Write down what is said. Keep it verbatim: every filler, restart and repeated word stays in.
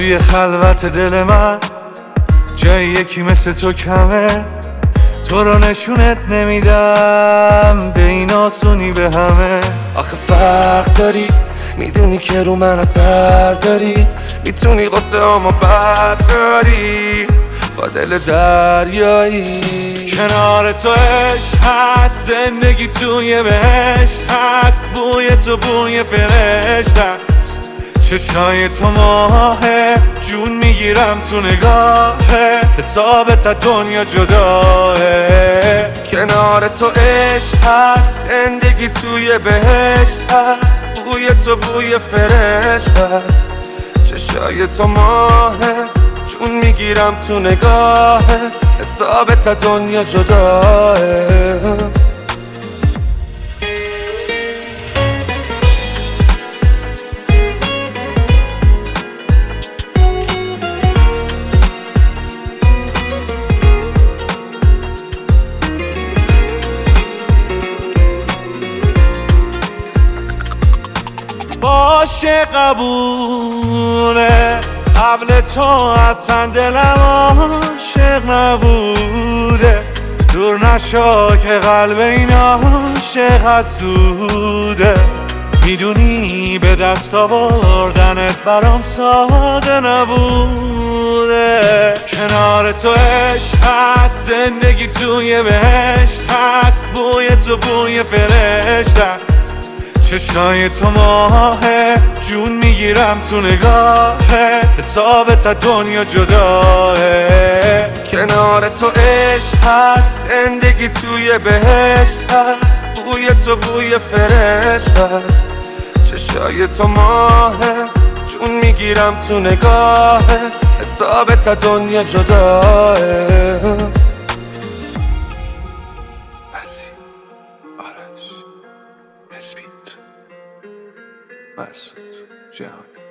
توی خلوت دل من جای یکی مثل تو کمه، تو رو نشونت نمیدم به این آسونی به همه. آخه فرق داری، میدونی که رو من اثر داری، میتونی قصه همو برداری با دل دریایی. کنار تو عشق هست، زندگی توی بهشت هست، بوی تو بوی فرشته است، چشای تو ماهه، جون میگیرم تو نگاهه، حسابت از دنیا جداه. کنار تو عشق هست، زندگی توی بهشت هست، بوی تو بوی فرشته است، چشای تو ماهه، جون میگیرم تو نگاهه، حسابت از دنیا جداه. باشه قبوله، قبل تو اصلا دلم عاشق نبوده، دور نشو که قلب این عاشق حسوده. میدونی به دست آوردنت برام ساده نبوده. کنار تو عشق هست، زندگی توی بهشت هست، بوی تو بوی فرشته است، چشای تو ماهه، جون میگیرم تو نگاهه، حسابت از دنیا جداه. کنار تو عشق هست، زندگی توی بهشت هست، بوی تو بوی فرشته است، چشای تو ماهه، جون میگیرم تو نگاهه، حسابت از دنیا جداه. آرش اسمیت مسعود جهانی.